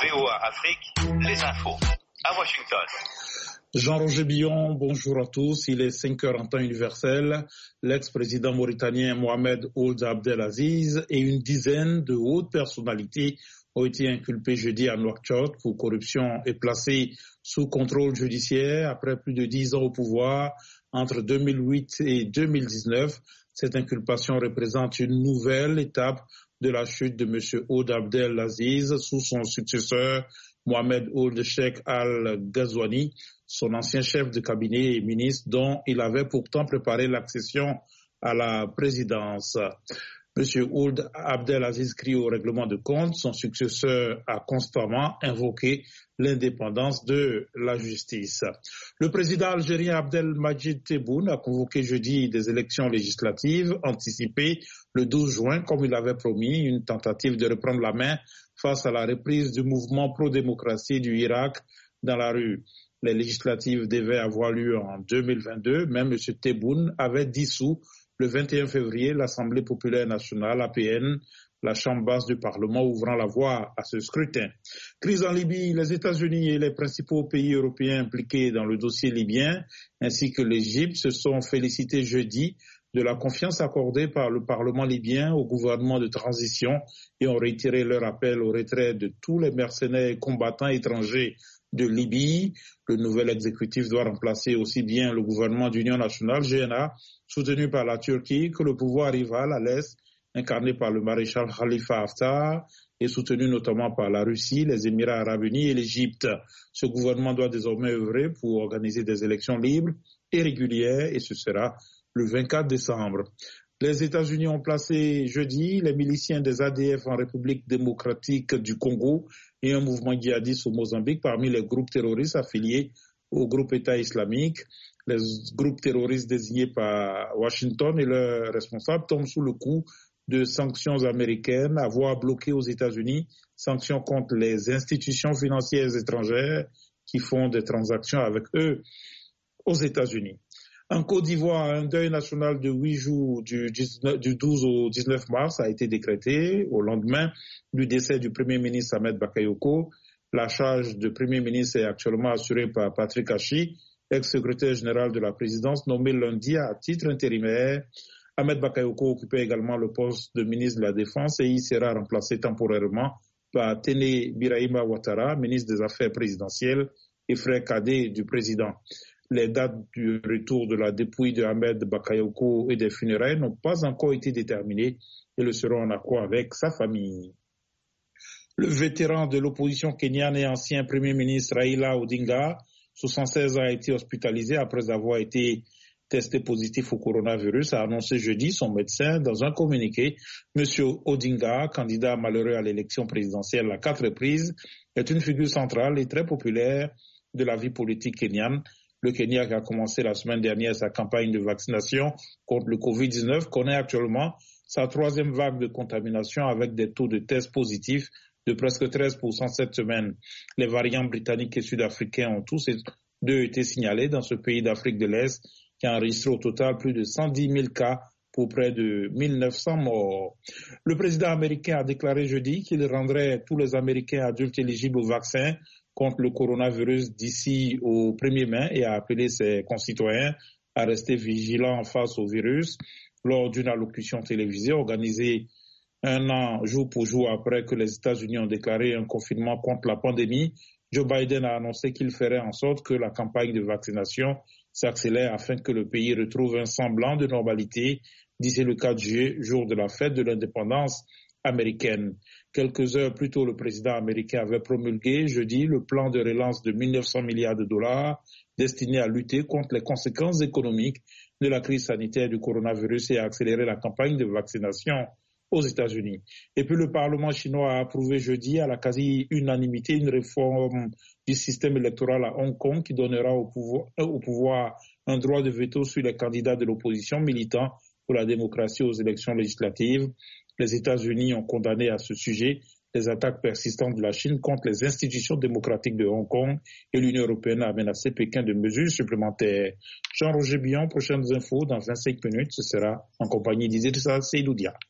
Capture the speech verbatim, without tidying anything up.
V O A Afrique, les infos, à Washington. Jean-Roger Billon, bonjour à tous. Il est cinq heures en temps universel. L'ex-président mauritanien Mohamed Ould Abdelaziz et une dizaine de hautes personnalités ont été inculpés jeudi à Nouakchott pour corruption et placés sous contrôle judiciaire après plus de dix ans au pouvoir entre deux mille huit et deux mille dix-neuf. Cette inculpation représente une nouvelle étape de la chute de M. Ould Abdelaziz sous son successeur Mohamed Ould Cheikh Al-Ghazouani, son ancien chef de cabinet et ministre dont il avait pourtant préparé l'accession à la présidence. M. Ould Abdelaziz crie au règlement de compte. Son successeur a constamment invoqué l'indépendance de la justice. Le président algérien Abdelmadjid Tebboune a convoqué jeudi des élections législatives anticipées le douze juin, comme il avait promis, une tentative de reprendre la main face à la reprise du mouvement pro-démocratie du Irak dans la rue. Les législatives devaient avoir lieu en deux mille vingt-deux. Même M. Tebboune avait dissous le vingt et un février l'Assemblée populaire nationale, A P N, la chambre basse du Parlement, ouvrant la voie à ce scrutin. Crise en Libye, les États-Unis et les principaux pays européens impliqués dans le dossier libyen, ainsi que l'Égypte, se sont félicités jeudi de la confiance accordée par le Parlement libyen au gouvernement de transition et ont retiré leur appel au retrait de tous les mercenaires et combattants étrangers de Libye. Le nouvel exécutif doit remplacer aussi bien le gouvernement d'union nationale, G N A, soutenu par la Turquie, que le pouvoir rival à l'Est, incarné par le maréchal Khalifa Haftar, et soutenu notamment par la Russie, les Émirats arabes unis et l'Égypte. Ce gouvernement doit désormais œuvrer pour organiser des élections libres et régulières, et ce sera le vingt-quatre décembre. Les États-Unis ont placé jeudi les miliciens des A D F en République démocratique du Congo et un mouvement djihadiste au Mozambique parmi les groupes terroristes affiliés au groupe État islamique. Les groupes terroristes désignés par Washington et leurs responsables tombent sous le coup de sanctions américaines, avoir bloqué aux États-Unis, sanctions contre les institutions financières étrangères qui font des transactions avec eux aux États-Unis. En Côte d'Ivoire, un deuil national de huit jours du, du douze au dix-neuf mars a été décrété au lendemain du décès du Premier ministre Ahmed Bakayoko. La charge de Premier ministre est actuellement assurée par Patrick Hachi, ex-secrétaire général de la présidence, nommé lundi à titre intérimaire. Ahmed Bakayoko occupait également le poste de ministre de la Défense et il sera remplacé temporairement par Téné Birahima Ouattara, ministre des Affaires présidentielles et frère cadet du président. Les dates du retour de la dépouille de Ahmed Bakayoko et des funérailles n'ont pas encore été déterminées et le seront en accord avec sa famille. Le vétéran de l'opposition kenyane et ancien premier ministre Raila Odinga, soixante-seize ans, a été hospitalisé après avoir été testé positif au coronavirus, a annoncé jeudi son médecin dans un communiqué. Monsieur Odinga, candidat malheureux à l'élection présidentielle à quatre reprises, est une figure centrale et très populaire de la vie politique kenyane. Le Kenya, qui a commencé la semaine dernière sa campagne de vaccination contre le covid dix-neuf, connaît actuellement sa troisième vague de contamination avec des taux de tests positifs de presque treize pour cent cette semaine. Les variants britanniques et sud-africains ont tous deux été signalés dans ce pays d'Afrique de l'Est qui a enregistré au total plus de cent dix mille cas pour près de mille neuf cents morts. Le président américain a déclaré jeudi qu'il rendrait tous les Américains adultes éligibles au vaccin contre le coronavirus d'ici au premier mai et a appelé ses concitoyens à rester vigilants face au virus. Lors d'une allocution télévisée organisée un an jour pour jour après que les États-Unis ont déclaré un confinement contre la pandémie, Joe Biden a annoncé qu'il ferait en sorte que la campagne de vaccination s'accélère afin que le pays retrouve un semblant de normalité d'ici le quatre juillet, jour de la fête de l'indépendance américaine. Quelques heures plus tôt, le président américain avait promulgué jeudi le plan de relance de mille neuf cents milliards de dollars destiné à lutter contre les conséquences économiques de la crise sanitaire du coronavirus et à accélérer la campagne de vaccination aux États-Unis. Et puis le Parlement chinois a approuvé jeudi à la quasi-unanimité une réforme du système électoral à Hong Kong qui donnera au pouvoir, au pouvoir un droit de veto sur les candidats de l'opposition militant pour la démocratie aux élections législatives. Les États-Unis ont condamné à ce sujet les attaques persistantes de la Chine contre les institutions démocratiques de Hong Kong et l'Union européenne a menacé Pékin de mesures supplémentaires. Jean-Roger Billon, prochaines infos dans vingt-cinq minutes, ce sera en compagnie d'Idrissa Seydoudia.